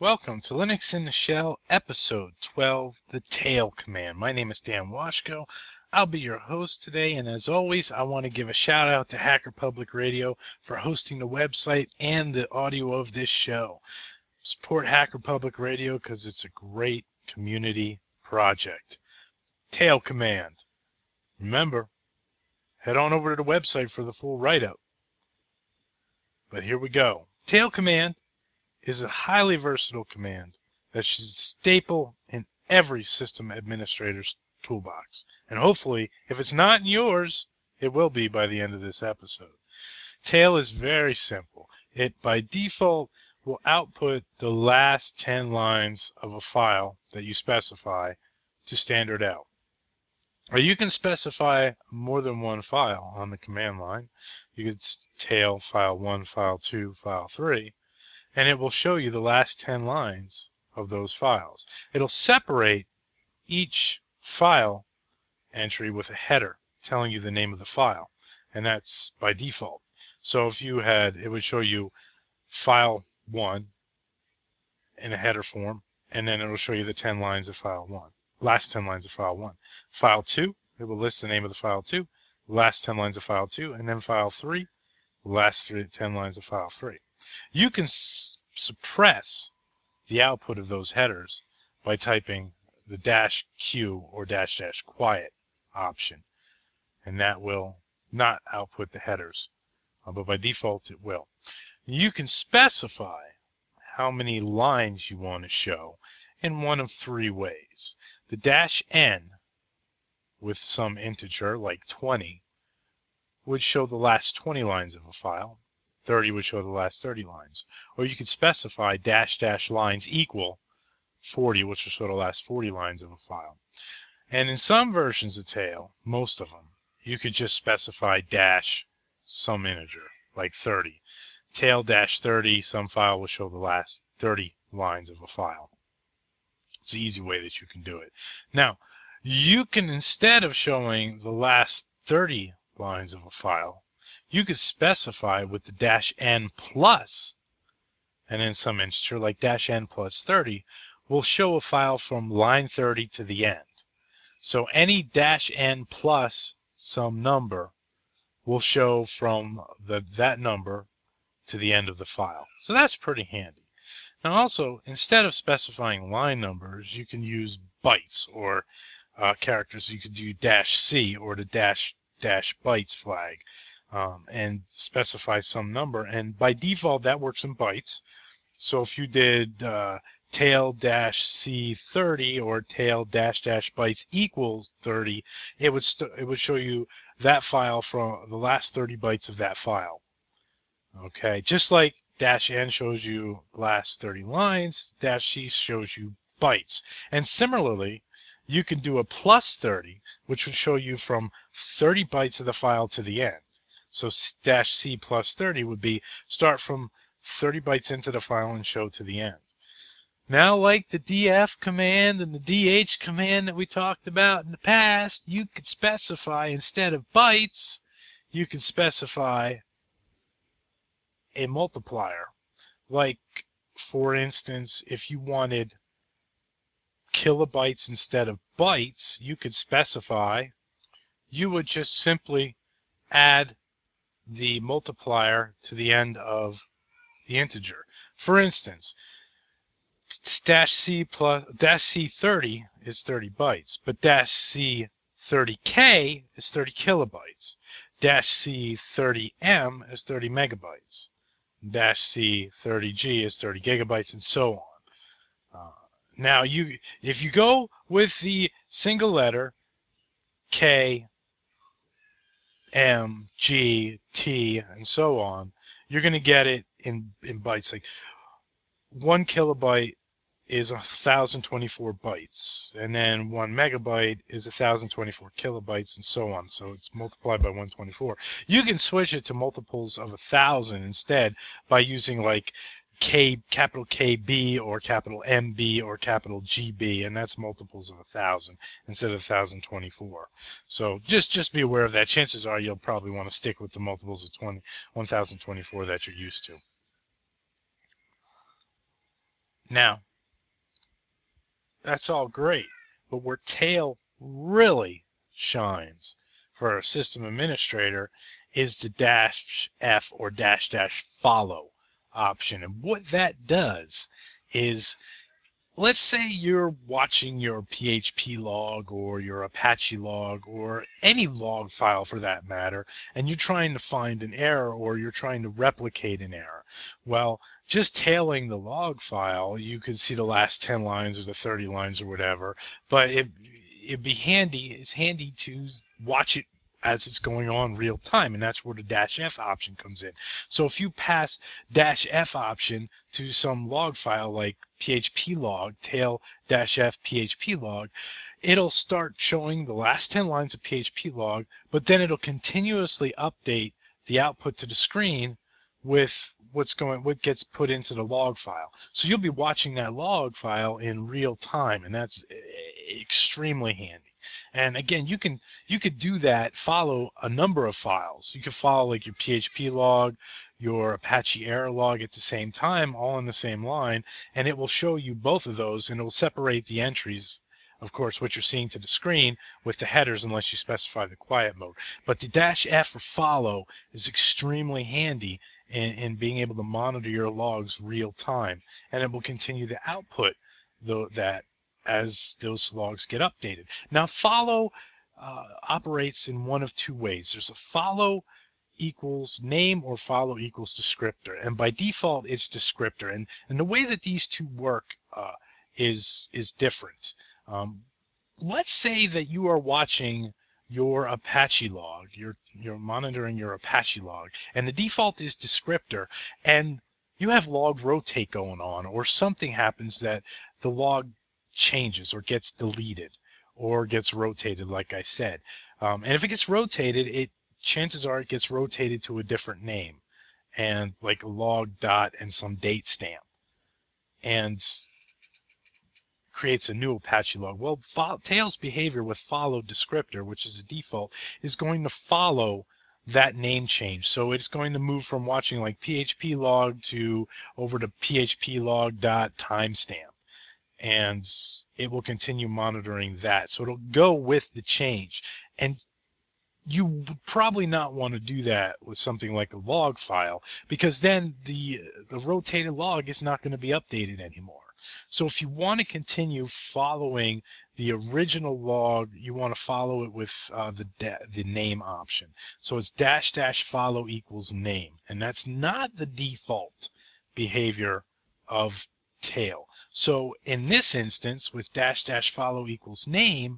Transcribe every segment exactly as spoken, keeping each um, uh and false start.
Welcome to Linux in the Shell, episode twelve, the tail command. My name is Dan Washko. I'll be your host today, and as always, I want to give a shout out to Hacker Public Radio for hosting the website and the audio of this show. Support Hacker Public Radio because it's a great community project. Tail command. Remember, head on over to the website for the full write-up. But here we go. Tail command is a highly versatile command that should staple in every system administrator's toolbox. And hopefully, if it's not in yours, it will be by the end of this episode. Tail is very simple. It, by default, will output the last ten lines of a file that you specify to standard out. Or you can specify more than one file on the command line. You could tail file one, file two, file three, and it will show you the last ten lines of those files. It'll separate each file entry with a header telling you the name of the file, and that's by default. So if you had, it would show you file one in a header form, and then it'll show you the ten lines of file one, last ten lines of file one. File two, it will list the name of the file two, last ten lines of file two, and then file three, last three, ten lines of file three. You can s suppress the output of those headers by typing the dash Q or dash dash quiet option, and that will not output the headers, but by default it will. You can specify how many lines you want to show in one of three ways. The dash N with some integer like twenty would show the last twenty lines of a file. thirty would show the last thirty lines. Or you could specify dash dash lines equal forty, which will show the last forty lines of a file. And in some versions of tail, most of them, you could just specify dash some integer, like thirty. Tail dash thirty, some file will show the last thirty lines of a file. It's an easy way that you can do it. Now, you can, instead of showing the last thirty lines of a file, you could specify with the dash n plus, and in some integer like dash n plus thirty, will show a file from line thirty to the end. So any dash n plus some number will show from the, that number to the end of the file. So that's pretty handy. Now also, instead of specifying line numbers, you can use bytes or uh, characters. You could do dash C or the dash dash bytes flag um, and specify some number. And by default, that works in bytes. So if you did uh, tail dash C thirty or tail dash dash bytes equals thirty, it would it would show you that file from the last thirty bytes of that file. Okay, just like dash n shows you the last thirty lines, dash c shows you bytes. And similarly, you can do a plus thirty, which would show you from thirty bytes of the file to the end. So dash c plus thirty would be start from thirty bytes into the file and show to the end. Now, like the df command and the dh command that we talked about in the past, you could specify, instead of bytes, you could specify a multiplier. Like, for instance, if you wanted kilobytes instead of bytes, you could specify, you would just simply add the multiplier to the end of the integer. For instance, dash c plus dash c thirty is thirty bytes, but dash c thirty k is thirty kilobytes. Dash c thirty m is thirty megabytes. Dash c thirty g is thirty gigabytes, and so on. Uh, now, you if you go with the single letter K, M, G, T, and so on, you're going to get it in in bytes. Like one kilobyte is one thousand twenty-four bytes, and then one megabyte is one thousand twenty-four kilobytes, and so on. So it's multiplied by one hundred twenty-four. You can switch it to multiples of one thousand instead by using like K, capital K B or capital M B or capital G B, and that's multiples of one thousand instead of one thousand twenty-four. So just just be aware of that. Chances are you'll probably want to stick with the multiples of one thousand twenty-four that you're used to. Now, that's all great, but where tail really shines for a system administrator is the dash F or dash dash follow option. And what that does is, let's say you're watching your P H P log or your Apache log or any log file for that matter, and you're trying to find an error or you're trying to replicate an error. Well, just tailing the log file, you could see the last ten lines or the thirty lines or whatever, but it, it'd be handy, it's handy to watch it as it's going on real time, and that's where the dash F option comes in. So if you pass dash F option to some log file like P H P log, tail dash F P H P log, it'll start showing the last ten lines of P H P log, but then it'll continuously update the output to the screen with what's going, what gets put into the log file. So you'll be watching that log file in real time, and that's extremely handy. And again, you can you could do that, follow a number of files. You could follow like your P H P log, your Apache error log at the same time, all in the same line, and it will show you both of those, and it will separate the entries, of course, what you're seeing to the screen with the headers unless you specify the quiet mode. But the dash F or follow is extremely handy in, in being able to monitor your logs real time, and it will continue to output the, that as those logs get updated. Now, follow uh, operates in one of two ways. There's a follow equals name or follow equals descriptor, and by default it's descriptor. And and the way that these two work uh, is is different. Um, let's say that you are watching your Apache log, you're you're monitoring your Apache log, and the default is descriptor, and you have log rotate going on, or something happens that the log changes or gets deleted or gets rotated, like I said. Um, and if it gets rotated, it chances are it gets rotated to a different name, and like a log dot and some date stamp, and creates a new Apache log. Well, Tail's behavior with follow descriptor, which is a default, is going to follow that name change. So it's going to move from watching like P H P log to over to P H P log dot timestamp, and it will continue monitoring that. So it'll go with the change. And you would probably not want to do that with something like a log file, because then the the rotated log is not going to be updated anymore. So if you want to continue following the original log, you want to follow it with uh, the the name option. So it's dash dash follow equals name, and that's not the default behavior of tail. So in this instance, with dash dash follow equals name,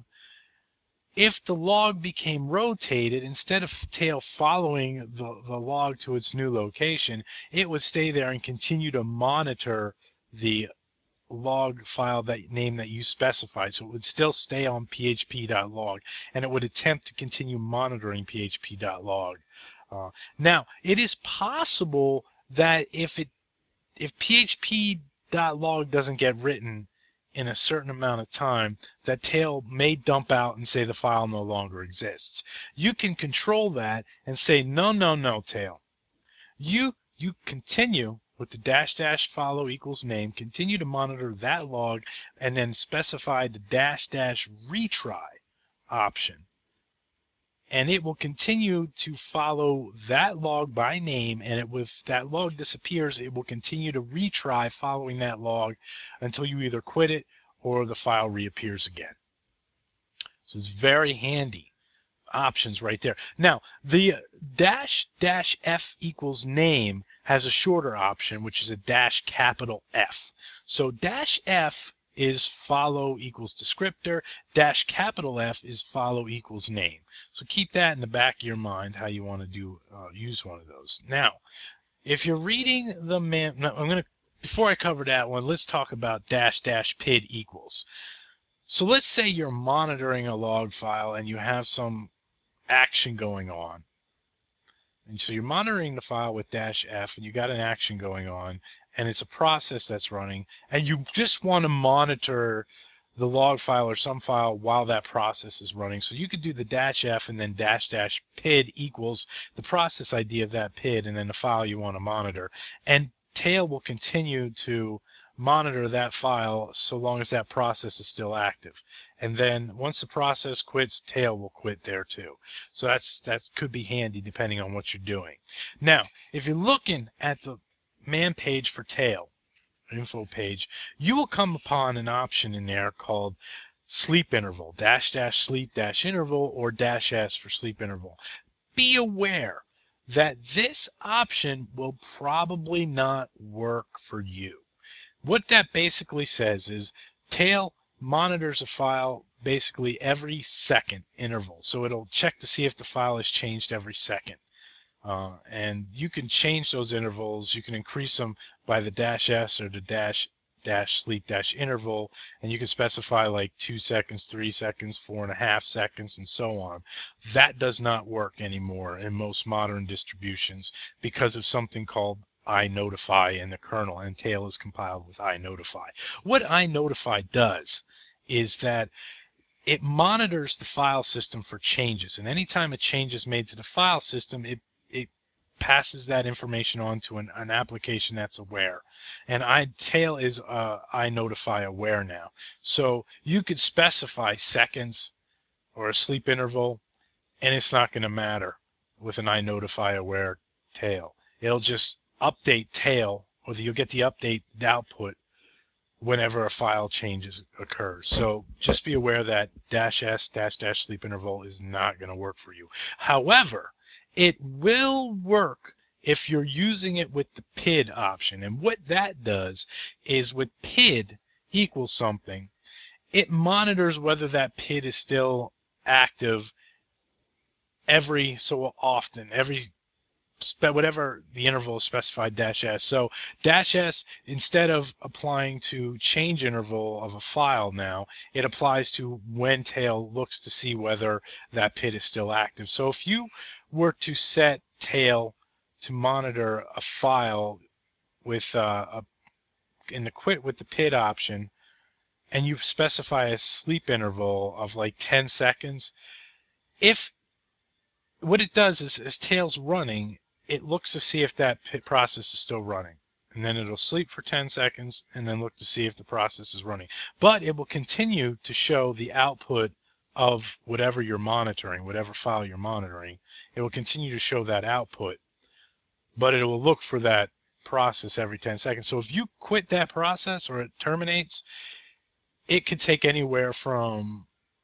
if the log became rotated, instead of tail following the, the log to its new location, it would stay there and continue to monitor the log file that name that you specified. So it would still stay on P H P dot log, and it would attempt to continue monitoring P H P dot log. Uh, now, it is possible that if it if P H P dot log doesn't get written in a certain amount of time, that tail may dump out and say the file no longer exists. You can control that and say, no, no, no, tail. You, you continue with the dash dash follow equals name, continue to monitor that log, and then specify the dash dash retry option. And it will continue to follow that log by name, and it, if that log disappears, it will continue to retry following that log until you either quit it or the file reappears again. So it's very handy options right there. Now, the dash dash F equals name has a shorter option, which is a dash capital F. So dash F is follow equals descriptor, dash capital F is follow equals name. So keep that in the back of your mind how you want to do uh, use one of those. Now, if you're reading the man, no, I'm going to before I cover that one, let's talk about dash dash P I D equals. So let's say you're monitoring a log file and you have some action going on. And so you're monitoring the file with dash F, and you got an action going on, and it's a process that's running, and you just want to monitor the log file or some file while that process is running. So you could do the dash F and then dash dash P I D equals the process I D of that P I D and then the file you want to monitor. And tail will continue to monitor that file so long as that process is still active. And then once the process quits, tail will quit there too. So that's that could be handy depending on what you're doing. Now, if you're looking at the man page for tail, info page, you will come upon an option in there called sleep interval, dash dash sleep dash interval, or dash S for sleep interval. Be aware that this option will probably not work for you. What that basically says is tail monitors a file basically every second interval. So it'll check to see if the file has changed every second. Uh, and you can change those intervals. You can increase them by the dash S or the dash dash sleep dash interval, and you can specify like two seconds, three seconds, four and a half seconds, and so on. That does not work anymore in most modern distributions because of something called iNotify in the kernel, and tail is compiled with iNotify. What iNotify does is that it monitors the file system for changes, and anytime a change is made to the file system, it it passes that information on to an, an application that's aware. And I, tail is uh, iNotify aware now. So you could specify seconds or a sleep interval, and it's not going to matter with an iNotify aware tail. It'll just update tail, or you'll get the update output whenever a file changes occurs. So just be aware that dash S dash dash sleep interval is not going to work for you. However, it will work if you're using it with the P I D option. And what that does is with P I D equals something, it monitors whether that P I D is still active every so often, every whatever the interval is specified dash S. So dash S, instead of applying to change interval of a file now, it applies to when tail looks to see whether that P I D is still active. So if you were to set tail to monitor a file with uh, a, in the quit with the P I D option, and you specify a sleep interval of like ten seconds, if what it does is as tail's running, it looks to see if that process is still running. And then it'll sleep for ten seconds and then look to see if the process is running. But it will continue to show the output of whatever you're monitoring, whatever file you're monitoring. It will continue to show that output, but it will look for that process every ten seconds. So if you quit that process or it terminates, it could take anywhere from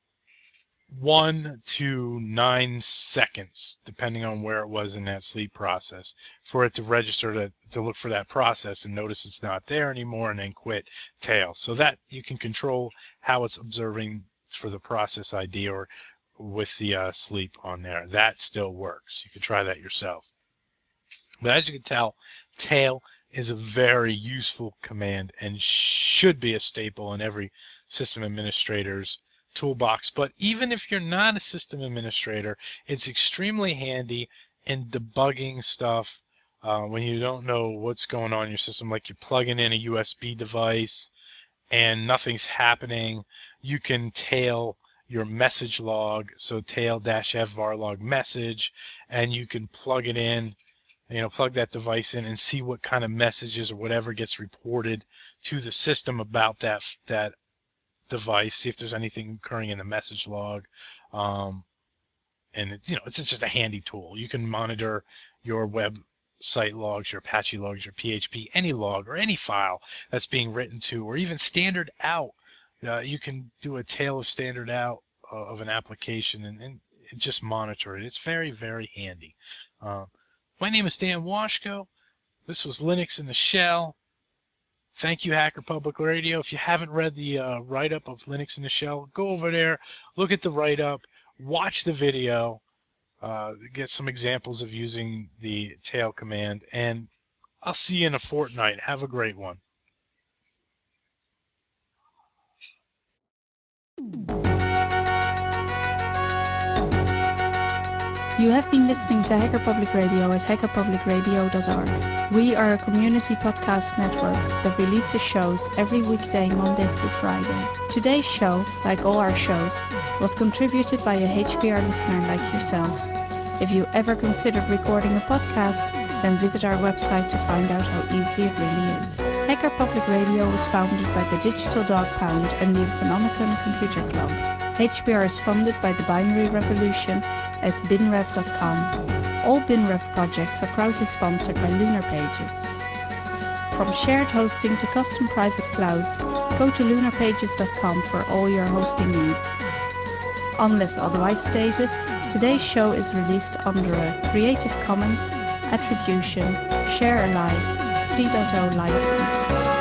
one to nine seconds, depending on where it was in that sleep process, for it to register to, to look for that process and notice it's not there anymore and then quit tail. So that you can control how it's observing for the process I D or with the uh, sleep on there. That still works. You can try that yourself. But as you can tell, tail is a very useful command and should be a staple in every system administrator's toolbox. But even if you're not a system administrator, it's extremely handy in debugging stuff uh, when you don't know what's going on in your system, like you're plugging in a U S B device and nothing's happening. You can tail your message log, so tail dash f varlog message, and you can plug it in, you know, plug that device in and see what kind of messages or whatever gets reported to the system about that that device, see if there's anything occurring in the message log. Um, and it, you know, it's just a handy tool. You can monitor your website logs, your Apache logs, your P H P, any log or any file that's being written to, or even standard out. Uh, you can do a tail of standard out uh, of an application and, and just monitor it. It's very, very handy. Uh, my name is Dan Washko. This was Linux in the Shell. Thank you, Hacker Public Radio. If you haven't read the uh, write-up of Linux in the Shell, go over there, look at the write-up, watch the video, uh, get some examples of using the tail command, and I'll see you in a fortnight. Have a great one. You have been listening to Hacker Public Radio at hacker public radio dot org. We are a community podcast network that releases shows every weekday, Monday through Friday. Today's show, like all our shows, was contributed by a H P R listener like yourself. If you ever considered recording a podcast, then visit our website to find out how easy it really is. Hacker Public Radio was founded by the Digital Dog Pound and the Infonomicon Computer Club. H B R is funded by the Binary Revolution at binrev dot com. All BinRev projects are proudly sponsored by Lunar Pages. From shared hosting to custom private clouds, go to lunar pages dot com for all your hosting needs. Unless otherwise stated, today's show is released under a Creative Commons Attribution Share Alike three point oh license.